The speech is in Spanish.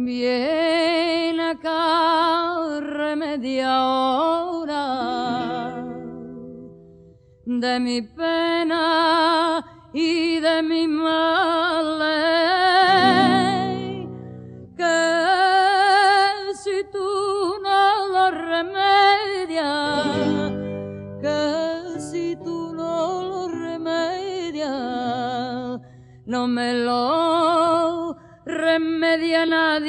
Viene acá remedia hora de mi pena y de mi males, que si tú no lo remedias, que si tú no lo remedias, no me lo remedia nadie.